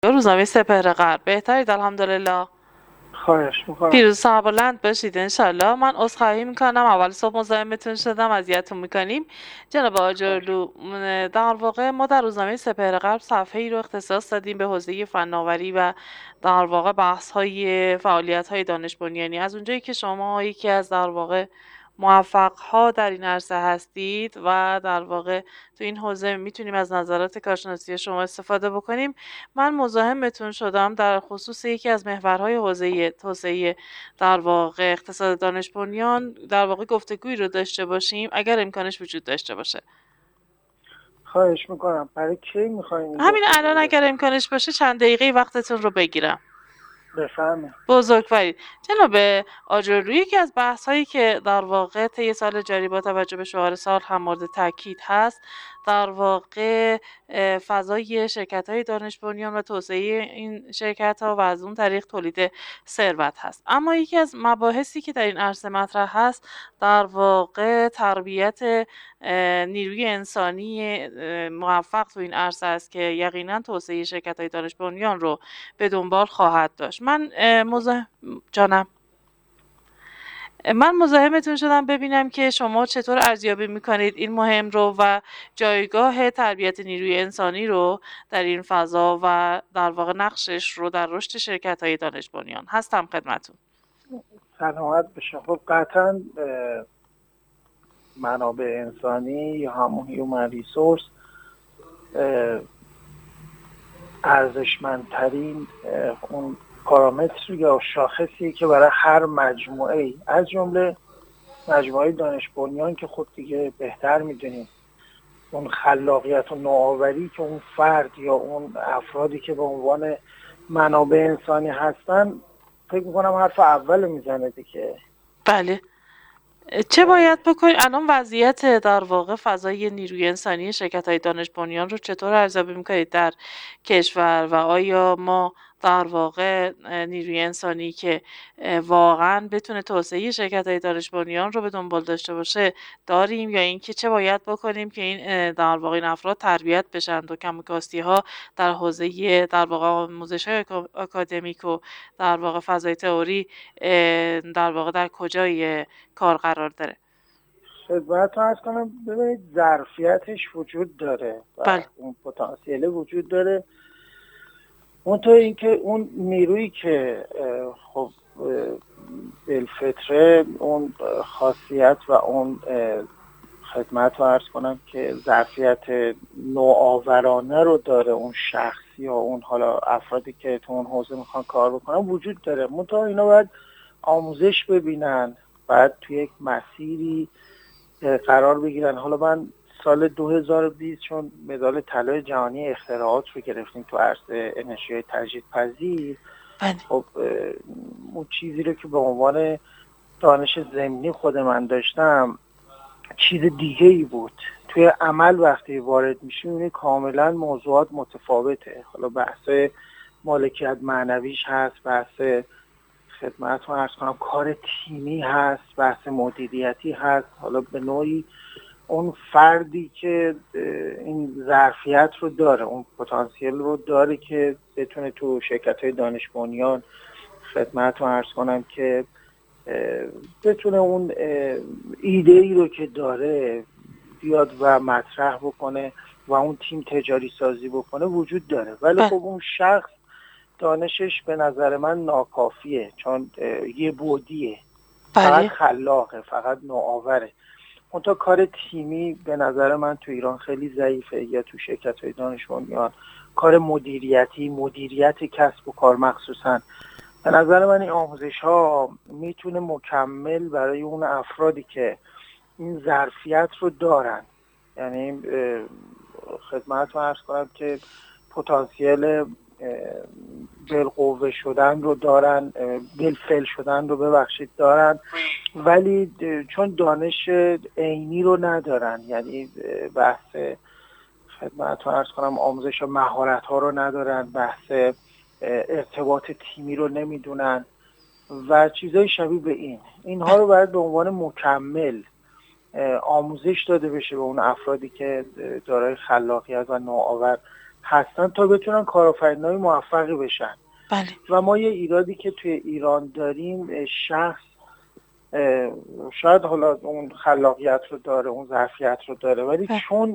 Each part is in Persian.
روزنامه سپهر غرب. بهترید الحمدلله. خواهش میکنم. پیروز سربلند باشید انشالله. من عذرخواهی میکنم اول صبح مزاحمتون شدم، اذیتتون میکنیم. جناب خواهش. آجرلو، در واقع ما در روزنامه سپهر غرب صفحه‌ای رو اختصاص دادیم به حوزه فناوری و در واقع بحث‌های فعالیت‌های دانش بنیانی. از اونجایی که شما یکی از در واقع موفق‌ها در این عرصه هستید و در واقع تو این حوزه میتونیم از نظرات کارشناسی شما استفاده بکنیم، من مزاحمتون شدم در خصوص یکی از محورهای حوزه توسعه در واقع اقتصاد دانش بنیان در واقع گفتگویی رو داشته باشیم اگر امکانش وجود داشته باشه. خواهش میکنم. برای کی میخواین این همین گفتگو الان رو اگر داشته امکانش باشه چند دقیقه وقتتون رو بگیرم. بفهمه؟ بزرگوارید. جناب آجرلویی، یکی از بحث‌هایی که در واقع طی سال جاری با توجه به شعار سال هم مورد تاکید هست، در واقع فضای شرکت‌های دانش بنیان و توسعه این شرکت‌ها و از اون طریق تولید ثروت هست. اما یکی از مباحثی که در این عرصه مطرح هست، در واقع تربیت نیروی انسانی موفق تو این عرصه است که یقینا توسعه شرکت‌های دانش بنیان رو به دنبال خواهد داشت. جانم، من مزاحمتون شدم ببینم که شما چطور ارزیابی میکنید این مهم رو و جایگاه تربیت نیروی انسانی رو در این فضا و در واقع نقشش رو در رشد شرکت‌های دانش بنیان. هستم خدمتون. سلامت بشه. خب قطعا منابع انسانی یا همون هیومن ریسورس ارزشمندترین اون پارامتر یا شاخصی که برای هر مجموعه از جمله مجموعه دانش بنیان که خود دیگه بهتر میدونیم اون خلاقیت و نوآوری که اون فرد یا اون افرادی که به عنوان منابع انسانی هستن، فکر میکنم حرف اول میزنه دیگه. بله. چه باید بکنید؟ الان وضعیت در واقع فضای نیروی انسانی شرکت‌های دانش بنیان رو چطور ارزیابی می‌کنید در کشور و آیا ما در واقع نیروی انسانی که واقعا بتونه توسعه شرکت‌های دانش بنیان رو به دنبال داشته باشه داریم، یا اینکه چه باید بکنیم که این در واقع این افراد تربیت بشن و کمیکاستی‌ها در حوزه در واقع آموزش‌های آکادمیک و در واقع فضای تئوری در واقع در کجای کار قرار داره؟ خدمت رو عرض کنم، ببینید ظرفیتش وجود داره و بله. اون پتانسیل وجود داره. اونطور اینکه اون نیرویی که خب بالفطره اون خاصیت و اون خدمت رو عرض کنم که ظرفیت نوآورانه رو داره، اون شخص یا اون حالا افرادی که تو اون حوزه میخوان کار بکنن وجود داره. منتها اینا باید آموزش ببینن، بعد توی یک مسیری قرار بگیرن. حالا من سال 2020 چون مدال طلای جهانی اختراعات رو گرفتیم تو عرصه انرژی تجدیدپذیر، بله. خب اون چیزی رو که به عنوان دانش ضمنی خود من داشتم چیز دیگه ای بود. توی عمل وقتی وارد میشیم میبینی کاملا موضوعات متفاوته. حالا بحث مالکیت معنویش هست، بحث خدمت رو عرض کنم کار تیمی هست، بحث مدیریتی هست. حالا به نوعی اون فردی که این ظرفیت رو داره، اون پتانسیل رو داره که بتونه تو شرکت‌های دانش بنیان خدمت رو عرض کنم که بتونه اون ایده ای رو که داره بیاد و مطرح بکنه و اون تیم تجاری سازی بکنه وجود داره. ولی خب اون شخص دانشش به نظر من ناکافیه، چون یه بعدیه. فقط خلاقه، فقط نوآوره. اون تا کار تیمی به نظر من تو ایران خیلی ضعیفه، یا تو شرکت‌های دانش بنیان کار مدیریتی، مدیریت کسب و کار مخصوصاً، به نظر من این آموزش ها میتونه مکمل برای اون افرادی که این ظرفیت رو دارن، یعنی خدمت رو عرض کنم که پتانسیل بالقوه شدن رو دارن، بالفعل شدن رو ببخشید دارن، ولی چون دانش عینی رو ندارن، یعنی بحث خدمت رو عرض کنم آموزش و مهارت ها رو ندارن، بحث ارتباط تیمی رو نمیدونن و چیزای شبیه به اینها رو باید به عنوان مکمل آموزش داده بشه به اون افرادی که دارای خلاقیت و نوآور هستن تا بتونن کارآفرینای موفقی بشن. بله. و ما یه ایرادی که توی ایران داریم، شخص شاید حالا اون خلاقیت رو داره، اون ظرفیت رو داره، ولی چون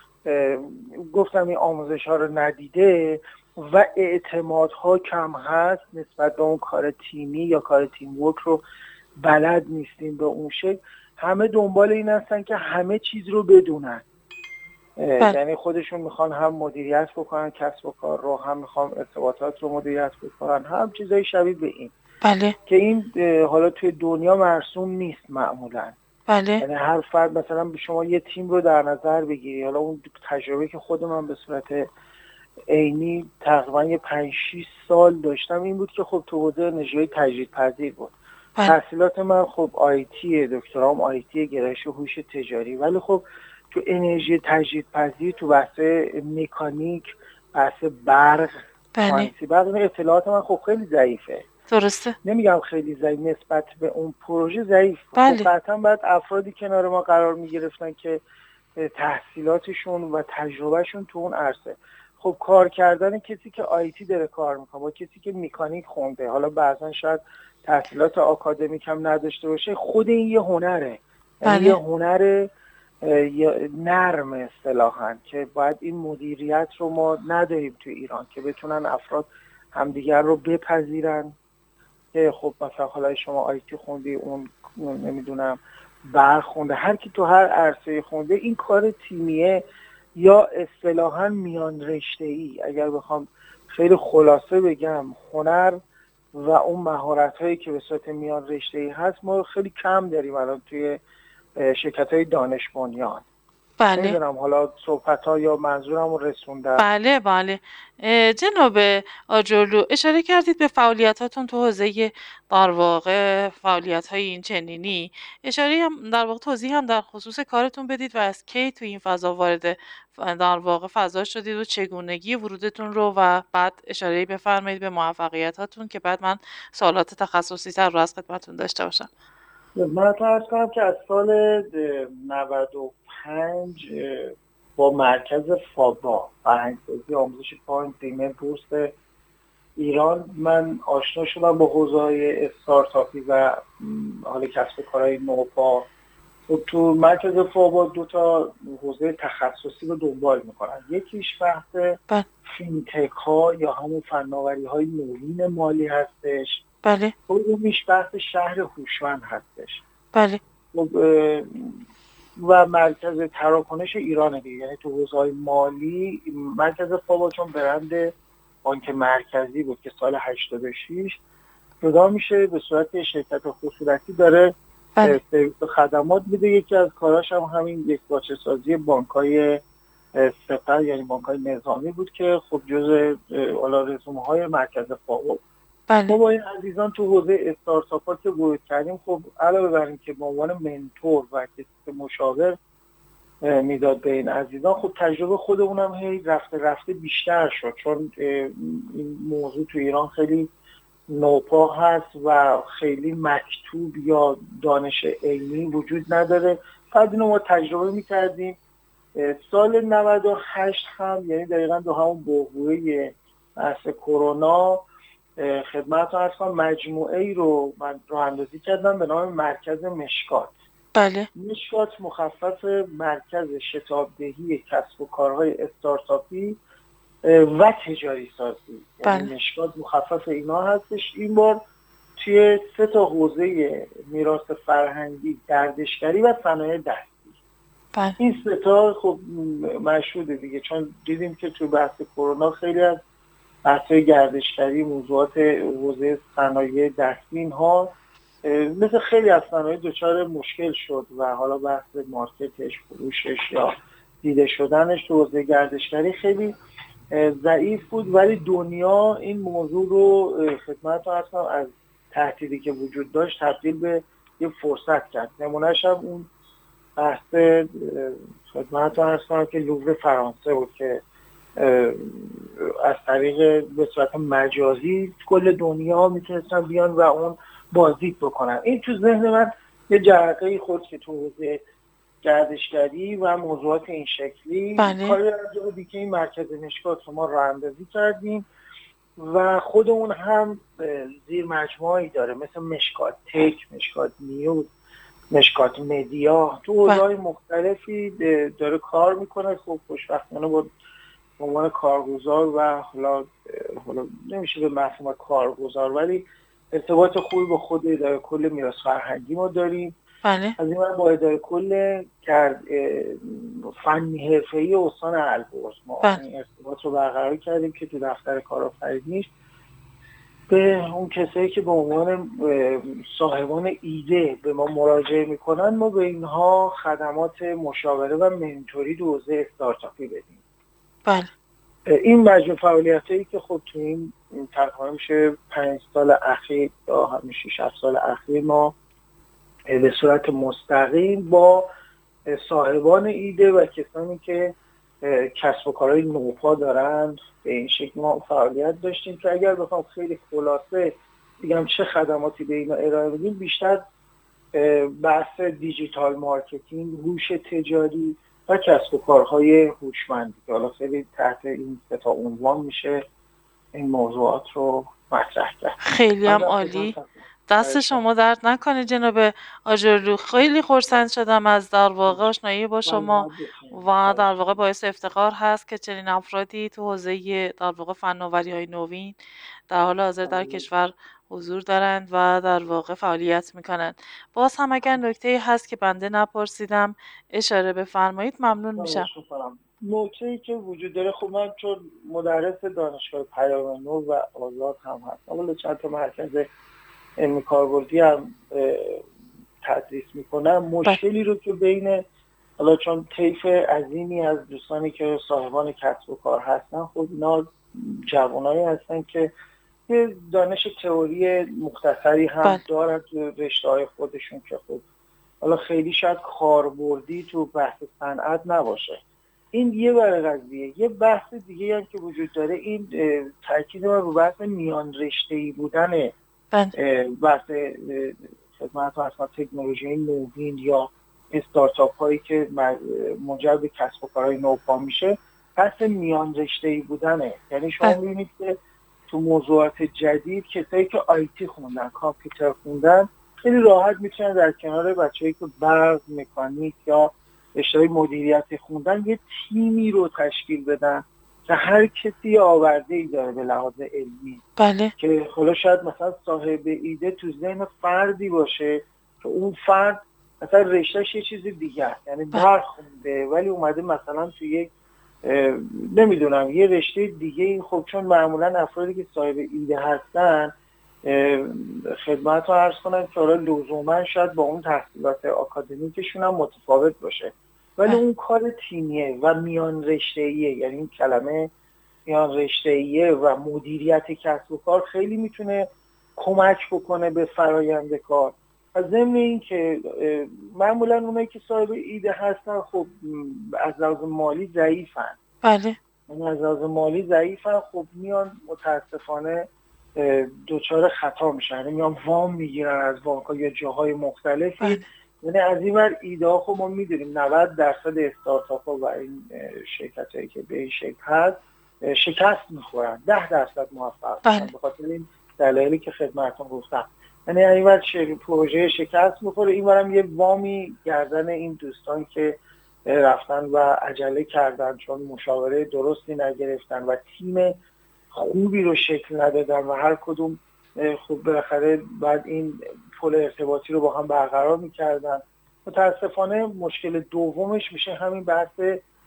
گفتم این آموزش ها رو ندیده و اعتمادها کم هست نسبت به اون کار تیمی یا کار تیم ورک رو بلد نیستیم به اون شکل، همه دنبال این هستن که همه چیز رو بدونن. یعنی خودشون میخوان هم مدیریت بکنن کسب و کار رو، هم میخوان ارتباطات رو مدیریت بکنن، هم چیزای شبیه به این. بله. که این حالا توی دنیا مرسوم نیست معمولا. بله. یعنی هر فرد مثلا به شما یه تیم رو در نظر بگیری، حالا اون تجربه که خود من به صورت عینی تقریبا یه 5-6 سال داشتم این بود که خب تو حوزه انرژی تجدیدپذیر بود. تحصیلات من خب آیتی، دکترام آیتی گرایش هوش تجاری، ولی خب تو انرژی تجدیدپذیر تو بحث مکانیک، بحث برق، مهندسی برق، اطلاعات من خب خیلی ضعیفه. درسته. نمیگم خیلی ضعیف، نسبت به اون پروژه ضعیف. بله. خب قطعا باید افرادی کنار ما قرار میگرفتن که تحصیلاتشون و تجربهشون تو اون عرصه، خب کار کردن کسی که آیتی داره کار میکنه با کسی که مکانیک خونده، حالا بعضا شاید تحصیلات آکادمیک هم نداشته باشه، خود این یه هنره. یعنی یه هنر نرم اصطلاحاً که باید این مدیریت رو ما نداریم تو ایران که بتونن افراد همدیگر رو بپذیرن که خب مثلا حالا شما آیتی خوندی، اون نمیدونم برق خونده، هر کی تو هر عرصه خونده، این کار تیمیه یا اصطلاحاً میان رشته‌ای. اگر بخوام خیلی خلاصه بگم، هنر و اون مهارت‌هایی که به صورت میان رشته‌ای هست ما خیلی کم داریم الان توی شرکت‌های دانش بنیان. بله. نمیدونم حالا صحبت‌ها یا منظورم رو رسوندم. بله بله. جناب آجرلو، اشاره کردید به فعالیتاتون تو حوزه در واقع فعالیت‌های این چنینی. اشاره هم در واقع توضیح هم در خصوص کارتون بدید و از کی تو این فضا وارد در واقع فضا شدید و چگونگی ورودتون رو، و بعد اشاره بفرمایید به موفقیتاتون که بعد من سوالات تخصصی تر رو از خدمتتون داشته باشم. من عرض کنم که از سال 95 با مرکز فابا فرهنگسازی آموزش پایین بورس ایران من آشنا شدم با حوزه‌های استارتاپی و حالا کسب کارهای نوپا. و تو مرکز فابا 2 حوزه تخصصی رو دنبال میکنن. یکیش بحث فینتک ها یا همون فناوری های نوین مالی هستش. بله. دومیش بحث شهر هوشمند هستش. بله. و مرکز تراکنش ایران دیگه، یعنی تو حوزه‌های مالی مرکز فابا چون برند بانک مرکزی بود که سال 86 جدا میشه به صورت شرکت خصوصی داره سرویس خدمات میده. یکی از کاراش هم همین یک باچه سازی بانک‌های سپر یعنی بانک‌های نظامی بود که خب جزء رزومه‌های مرکز فابا. ما با این عزیزان تو حوزه استارتاپ‌ها که ورود کردیم، خب علاوه بر این که به عنوان منتور و کسی که مشاور میداد به این عزیزان، خب تجربه خودمونم هی رفته بیشتر شد، چون این موضوع تو ایران خیلی نوپا هست و خیلی مکتوب یا دانش علمی وجود نداره. بعد اینو ما تجربه میکردیم. سال 98 هم یعنی دقیقاً دو همون بحبوحه بحث کرونا خدمتتون عرض کنم مجموعه ای رو من راه اندازی کردم به نام مرکز مشکات. بله. مشکات مخفف مرکز شتابدهی کسب و کارهای استارتاپی و تجاری سازی. یعنی مشکات مخفف اینا هستش. این بار توی 3 حوزه میراث فرهنگی، گردشگری و صنایع دستی. این 3 خب مشهوده دیگه، چون دیدیم که تو بحث کرونا خیلی از بحث‌های گردشگری، موضوعات حوزه صنایع دستی اینها مثل خیلی از صنایع دچار مشکل شد و حالا بحث مارکتش، فروشش یا دیده شدنش تو حوزه گردشگری خیلی ضعیف بود. ولی دنیا این موضوع رو خدمتتون عرض کنم از تهدیدی که وجود داشت تبدیل به یه فرصت کرد. نمونه‌اش هم اون بحث خدمتتون عرض کنم که لوور فرانسه بود که از طریق به صورت مجازی کل دنیا میتونستن بیان و اون بازدید بکنن. این تو ذهن من یه جرقه‌ای خورد که تو حوزه گردشگری و موضوعات این شکلی. بله. کاری انجام دیگه که این مرکز مشکات رو ما راه اندازی کردیم و خودمون هم زیر مجموعه‌ای داره مثل مشکات تک، مشکات نیوز، مشکات مدیا، تو حوزه‌های مختلفی داره کار میکنه. خب خوشبختانه با عنوان کارگزار و حالا نمیشه به مفهوم کارگزار ولی ارتباط خوبی با خود اداره کل میراث فرهنگی ما داریم. بله. از این با اداره کل فنی حرفه‌ای استان البرز ما این ارتباط رو برقرار کردیم که تو دفتر کارآفرینی به اون کسایی که به عنوان صاحبان ایده به ما مراجعه میکنن ما به اینها خدمات مشاوره و منتوری تو حوزه استارتاپی بدیم. بله. این مجموع فعالیتایی که خب تو این تقریبا میشه 5 سال اخیر یا همین 6 سال اخیر ما به صورت مستقیم با صاحبان ایده و کسانی که کسب و کارهای نوپا دارن به این شکل ما فعالیت داشتیم که اگر بخوام خیلی خلاصه بگم چه خدماتی به اینا ارائه بدیم بیشتر بحث دیجیتال مارکتینگ، هوش تجاری و کسب و کارهای هوشمندی که حالا خیلی تحت این سه تا عنوان میشه این موضوعات رو مطرح کرد. خیلی هم عالی. دست شما درد نکنه جناب آجرلو. خیلی خرسند شدم از در واقع آشنایی با شما و در واقع باعث افتخار هست که چنین افرادی تو حوزه در واقع فناوری‌های نوین در حال حاضر در کشور حضور دارند و در واقع فعالیت میکنند. باز هم اگر نکته‌ای هست که بنده نپرسیدم اشاره بفرمایید ممنون میشم. نکته‌ای که وجود داره خب من چون مدرس دانشگاه پیام نور و آزاد هم هستم ولی چند تا مرکز علمی کاربردی هم تدریس میکنم مشکلی رو که بین حالا چون طیف عظیمی از دوستانی که صاحبان کسب و کار هستن خب اینا جوانایی هستن که یه دانش تئوری مختصری هم دارن تو رشته‌های خودشون که خب حالا خیلی شاید کاربردی تو بحث صنعت نباشه. این یه برای قضیه. یه بحث دیگه هم که وجود داره این تاکید من رو بحث میان رشته‌ای بودن بحث خدمات و تکنولوژی نوین یا استارتاپ هایی که منجر به کسب و کارهای نوپا میشه بحث میان رشته‌ای بودنه. یعنی شما می‌بینید که تو موضوعات جدید کسایی که آیتی خوندن، کامپیوتر خوندن خیلی راحت میتونن در کنار بچه‌ای که برق، مکانیک یا رشته مدیریت خوندن یه تیمی رو تشکیل بدن که هر کسی آورده‌ای داره به لحاظ علمی. بله. که حالا شاید مثلا صاحب ایده تو ذهن فردی باشه که اون فرد مثلا رشتهش یه چیز دیگه است، یعنی برق خونده ولی اومده مثلا تو یک نمیدونم یه رشته دیگه. این خب چون معمولا افرادی که صاحب ایده هستن خدمت رو عرض کنم که حالا لزوما شاید با اون تحصیلات آکادمیکشون هم متفاوت باشه ولی اون کار تیمیه و میان رشته‌ایه. یعنی این کلمه میان رشته‌ایه و مدیریت کسب و کار خیلی میتونه کمک بکنه به فرایند کار. از ضمن این که معمولا اونایی که صاحب ایده هستن خب از لحاظ مالی ضعیفن. بله. از لحاظ مالی ضعیفن خب میان متاسفانه دوچار خطا میشن. یعنی میان وام میگیرن از بانک‌ها یا جاهای مختلفی. یعنی از این ور ایده ها خب ما میدونیم 90% استارتاپ ها و این شرکت هایی که به این شکل هست شکست میخورن، 10% موفق میشن به خاطر این دلایلی که خدمتتون گفتم. یعنی این ور پروژه شکست میخوره، این ورم یه وامی گردن این دوستان که رفتن و عجله کردن چون مشاوره درستی نگرفتن و تیم خوبی رو شکل ندادن و هر کدوم خب بالاخره بعد این پل ارتباطی رو با هم برقرار میکردن. متاسفانه مشکل دومش میشه همین بحث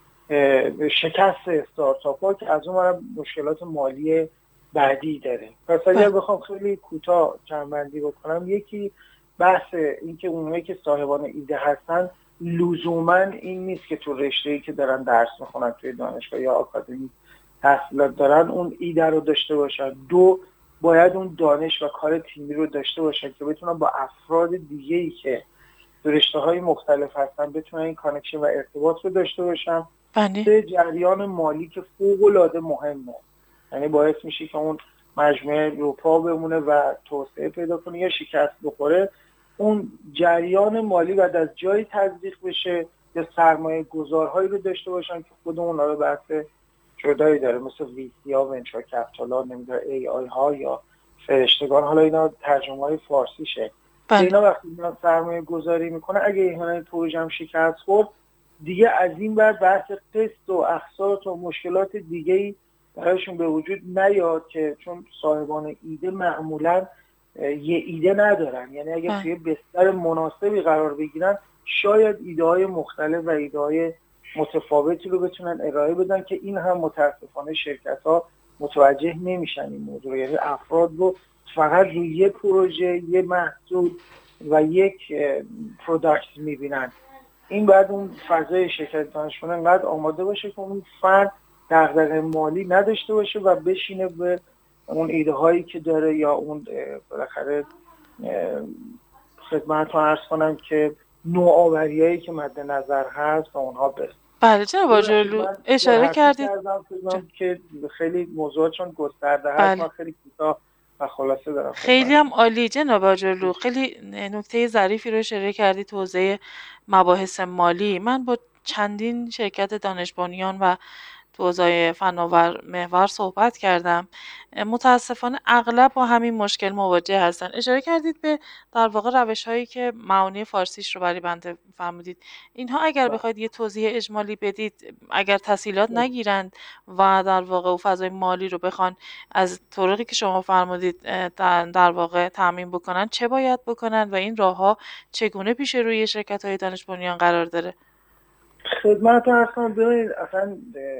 شکست استارتاپ ها که از اون مشکلات مالی بعدی داره. پس اگر بخوام خیلی کوتاه جمع‌بندی بکنم، یکی بحث این که اونایی که صاحبان ایده هستن لزوما این نیست که تو رشته‌ای که دارن درس میخونن توی دانشگاه یا آکادمی تحصیلات دارن اون ایده رو داشته باشن. دو، باید اون دانش و کار تیمی رو داشته باشن که بتونن با افراد دیگه‌ای که تو رشته‌های مختلف هستن بتونن این کانکشن و ارتباط رو داشته باشن. سه، جریان مالی که فوق‌العاده مهمه. یعنی باعث میشه که اون مجموعه رو پا بمونه و توسعه پیدا کنه یا شکست بخوره. اون جریان مالی بعد از جایی تزریق بشه یا سرمایه گذارهایی رو داشته باشن که خود اونا رو بحث جدایی داره، مثل ویسی ها، ونچر کپیتال ها، نمیدونم ای آی ها یا فرشتگان. حالا اینا ترجمه های فارسیشه. بله. اینا وقتی اینا سرمایه گذاری میکنه، اگه این پروژه هم شکست خورد، دیگه از این بعد بحث قسط و اقساط و مشکلات دیگه‌ای برایشون به وجود نیاد، که چون صاحبان ایده معمولا یه ایده ندارن. یعنی اگه توی بستر مناسبی قرار بگیرن، شاید ایده های مختلف و ایده های متفاوتی رو بتونن ارائه بدن، که این هم متاسفانه شرکت ها متوجه نمیشن این موضوع. یعنی افراد رو فقط روی یه پروژه، یه محصول و یک پروداکت میبینن. این باید اون فضای شرکت دانشمند انقدر آماده باشه که اون فرد دغدغه مالی نداشته باشه و بشینه به اون ایده هایی که داره یا اون بالاخره خدمتتون عرض کنم که نوآوریایی که مد نظر هست و اونها برسه. بله جناب آجرلو اشاره کردید که خیلی موضوع چون گسترده هست. بله. من خیلی کوتاه و خلاصه دارم. خیلی هم عالی جناب آجرلو، خیلی نکته ظریفی رو اشاره کردید تو حوزه مباحث مالی. من با چندین شرکت دانش بنیان و تو حوزه فناور محور صحبت کردم، متاسفانه اغلب با همین مشکل مواجه هستن. اشاره کردید به در واقع روش هایی که معانی فارسیش رو برای بنده فرمودید. اینها اگر بخواید یه توضیح اجمالی بدید، اگر تسهیلات نگیرند و در واقع فضای مالی رو بخوان از طریقی که شما فرمودید در واقع تامین بکنن، چه باید بکنن و این راهها چگونه پیش روی شرکت های دانش بنیان قرار داره؟ خدمتتون عرض کنم ببینید، اصلا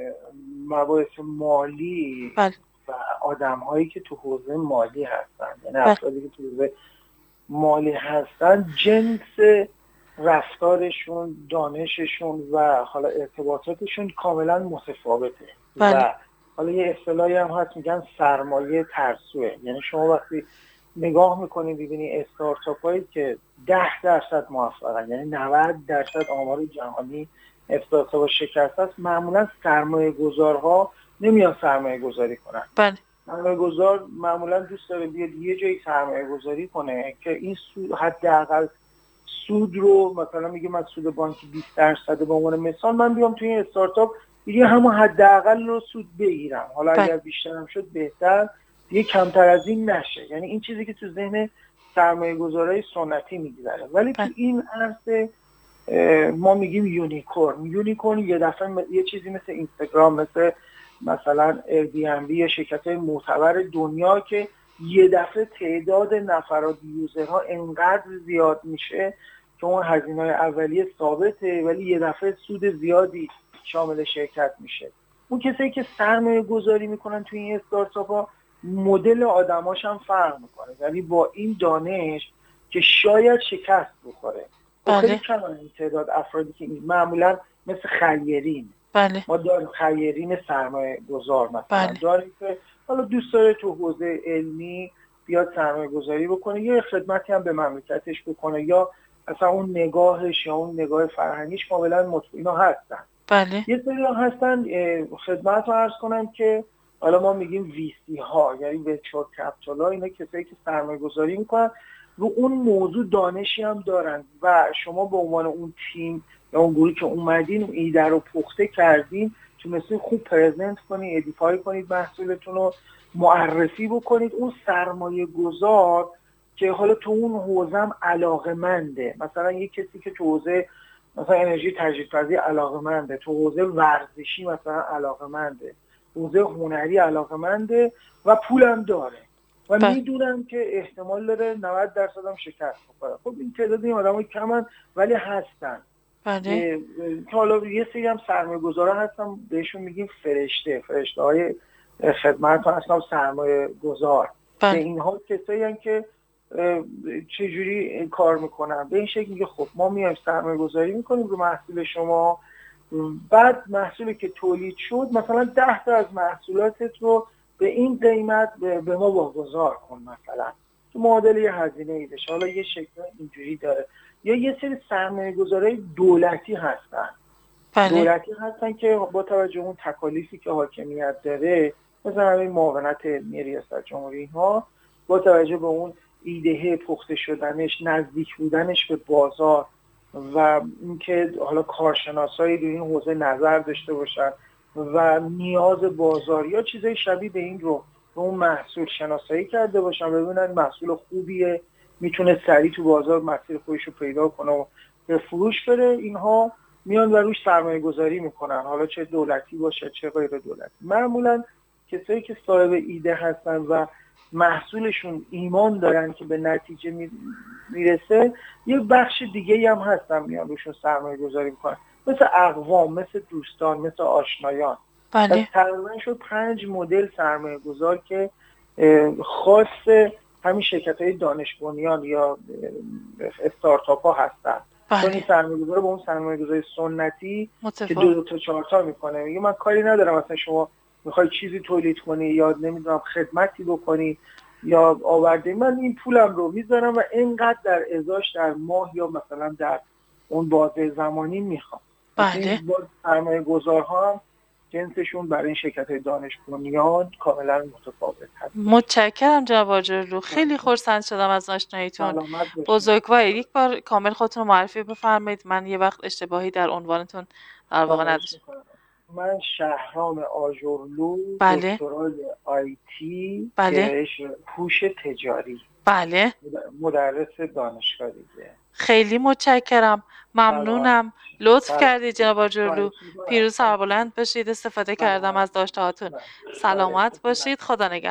مباحث مالی بله. و آدم هایی که تو حوزه مالی هستن، یعنی افرادی که تو حوزه مالی هستن، جنس رفتارشون، دانششون و حالا ارتباطاتشون کاملا متفاوته. و حالا یه اصطلاحی هم هست میگن سرمایه ترسوه. یعنی شما وقتی نگاه میکنید ببینید استارتاپ هایی که 10% موفقن، یعنی 90% آمار جهانی استارتاپ شکست است، معمولا سرمایه گذارها نمیان سرمایه گذاری کنن. بله. سرمایه گذار معمولا دوست داره بیاد یه جایی سرمایه گذاری کنه که این سود، حداقل سود رو، مثلا میگه من سود بانکی 20% به عنوان مثال، من بیام توی این استارتاپ دیگه همون حداقل رو سود بگیرم. حالا اگر بیشترم شد بهتر، دیگه کمتر از این نشه. یعنی این چیزی که تو ذهن سرمایه گذارای سنتی میگذره. ولی تو این عرصه ما میگیم یونیکورن یه دفعه یه چیزی مثل اینستاگرام، مثلا ایربی‌ان‌بی یا شرکت‌های معتبر دنیا که یه دفعه تعداد نفرات یوزرها انقدر زیاد میشه که اون هزینه‌های اولیه ثابته، ولی یه دفعه سود زیادی شامل شرکت میشه. اون کسایی که سرمایه گذاری میکنن توی این استارتاپ‌ها، مدل آدماش هم فرق میکنه. ولی با این دانش که شاید شکست بخوره، خیلی کم این تعداد افرادی که معمولا مثل خیرین، ما داریم خیرین سرمایه گذار مثلا داریم که حالا دوست داره تو حوزه علمی بیاد سرمایه گذاری بکنه، یا خدمتی هم به مملکتش بکنه، یا اصلا اون نگاهش یا اون نگاه فرهنگیش کاملا مطمئنا هستن. یه سری هستن خدمت رو عرض کنم که حالا ما میگیم ویسی ها، یعنی ونچر کپیتال ها. اینا کسایی که سرمایه گذاری میکنن رو اون موضوع دانشی هم دارن و شما به عنوان اون تیم یا اون گروهی که اومدین اون ایده رو پخته کردین، تونستین خوب پرزنت کنید، ادیفای کنید، محصولتون رو معرفی بکنید. اون سرمایه گذار که حالا تو اون حوزه علاقه‌منده، مثلا یک کسی که تو حوزه مثلا انرژی تجدیدپذیر علاقه‌منده، تو حوزه ورزشی مثلا علاقه‌منده، حوزه هنری علاقه‌منده و پولم داره و میدونم که احتمال داره 90% هم شکست بخوره. خب این تعداد این آدم‌ها کمن ولی هستن. که حالا یه سری هم سرمایه‌گذارا هستن بهشون میگیم فرشته‌های خدمت هستن سرمایه گذار. که اینها کسایی هستن که چجوری این کار میکنن؟ به این شکل میگه خب ما میایم سرمایه گذاری میکنیم رو محصول شما، بعد محصولی که تولید شد مثلا 10 تا از محصولاتت رو به این قیمت به ما واگذار کن، مثلا تو معادل یه هزینه ای بشه. حالا یه شکل اینجوری داره. یا یه سری سرمایه گذارای دولتی هستن. دولتی هستن که با توجه اون تکالیفی که حاکمیت داره، مثلا همین معاونت علمی ریاست جمهوری ها، با توجه به اون ایده پخته شدنش، نزدیک بودنش به بازار و اینکه حالا کارشناسایی در این حوزه نظر داشته باشن و نیاز بازار یا چیزای شبیه به این رو به اون محصول شناسایی کرده باشن، ببینن محصول خوبیه، میتونه سریع تو بازار مسیر خودش رو پیدا کنه و به فروش بره، اینها میان و روش سرمایه گذاری میکنن، حالا چه دولتی باشه چه غیر دولتی. معمولا کسایی که صاحب ایده هستن و محصولشون ایمان دارن که به نتیجه میرسه، یه بخش دیگه هم هستن میان روشون سرمایه گذاری میکنن، مثل اقوام، مثل دوستان، مثل آشنایان. بله. تقریبا شد 5 مدل سرمایه گذار که خاص همین شرکت های دانش بنیان یا استارتاپ ها هستن. چون این سرمایه گذار با اون سرمایه گذاری سنتی که 2 تا 4 تا میکنه، میگه من کاری ندارم مثلا شما میخوای چیزی تولید کنی یا نمیدونم خدمتی بکنی یا آورده، من این پولم رو میذارم و اینقدر در ازاش در ماه یا مثلا در اون بازه زمانی میخوام. بله. سرمایه گذارها هم جنسشون برای این شرکت دانش بنیان کاملا متفاوت هست. متشکرم جناب آجرلو، خیلی خرسند شدم از آشناییتون. بزرگوارید. یک بار کامل خودتون رو معرفی بفرمایید، من یه وقت اشتباهی در عنوانتون در واقع نداشتم. من شهرام آجرلو، بله. دکترای آیتی، بله. گرایش هوش تجاری، بله. مدرس دانشگاه دیگه. خیلی متشکرم، ممنونم، لطف کردید جناب آجرلو. پیروز سربلند باشید، استفاده کردم از داشته هاتون. سلامت باشید، خدا نگهدار.